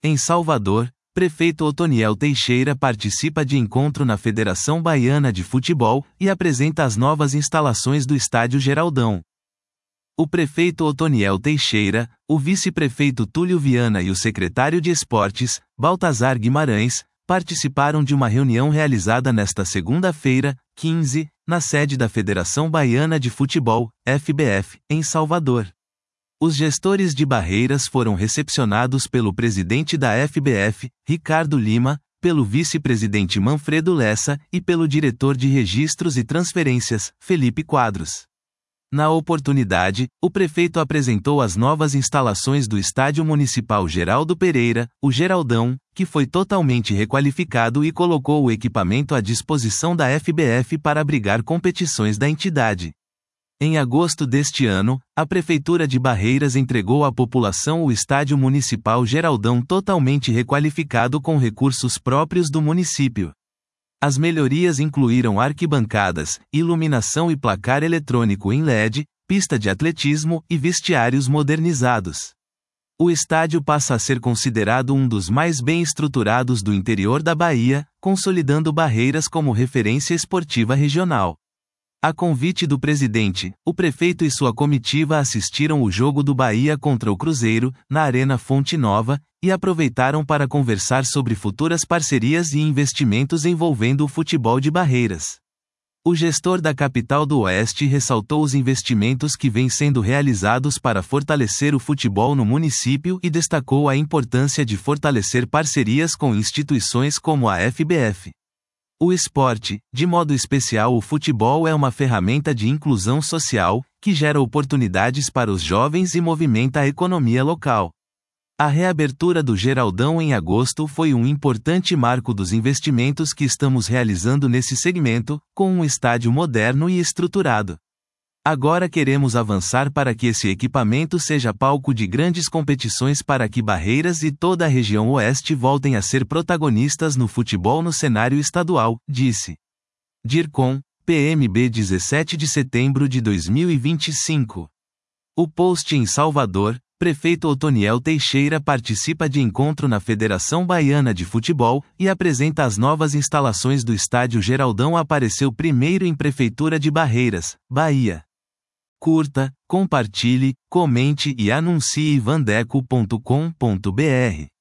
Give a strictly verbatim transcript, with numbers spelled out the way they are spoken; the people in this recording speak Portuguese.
Em Salvador, prefeito Otoniel Teixeira participa de encontro na Federação Baiana de Futebol e apresenta as novas instalações do Estádio Geraldão. O prefeito Otoniel Teixeira, o vice-prefeito Túlio Viana e o secretário de Esportes, Baltazar Guimarães, participaram de uma reunião realizada nesta segunda-feira, quinze, na sede da Federação Baiana de Futebol, F B F, em Salvador. Os gestores de Barreiras foram recepcionados pelo presidente da F B F, Ricardo Lima, pelo vice-presidente Manfredo Lessa e pelo diretor de Registros e Transferências, Felipe Quadros. Na oportunidade, o prefeito apresentou as novas instalações do Estádio Municipal Geraldo Pereira, o Geraldão, que foi totalmente requalificado e colocou o equipamento à disposição da F B F para abrigar competições da entidade. Em agosto deste ano, a Prefeitura de Barreiras entregou à população o Estádio Municipal Geraldão totalmente requalificado com recursos próprios do município. As melhorias incluíram arquibancadas, iluminação e placar eletrônico em L E D, pista de atletismo e vestiários modernizados. O estádio passa a ser considerado um dos mais bem estruturados do interior da Bahia, consolidando Barreiras como referência esportiva regional. A convite do presidente, o prefeito e sua comitiva assistiram o jogo do Bahia contra o Cruzeiro, na Arena Fonte Nova, e aproveitaram para conversar sobre futuras parcerias e investimentos envolvendo o futebol de Barreiras. O gestor da capital do Oeste ressaltou os investimentos que vêm sendo realizados para fortalecer o futebol no município e destacou a importância de fortalecer parcerias com instituições como a F B F. O esporte, de modo especial o futebol, é uma ferramenta de inclusão social, que gera oportunidades para os jovens e movimenta a economia local. A reabertura do Geraldão em agosto foi um importante marco dos investimentos que estamos realizando nesse segmento, com um estádio moderno e estruturado. Agora queremos avançar para que esse equipamento seja palco de grandes competições para que Barreiras e toda a região Oeste voltem a ser protagonistas no futebol no cenário estadual, disse. DIRCOM, P M B dezessete de setembro de dois mil e vinte e cinco. O post em Salvador, prefeito Otoniel Teixeira participa de encontro na Federação Baiana de Futebol e apresenta as novas instalações do Estádio Geraldão. Apareceu primeiro em Prefeitura de Barreiras, Bahia. Curta, compartilhe, comente e anuncie vandeco ponto com ponto br.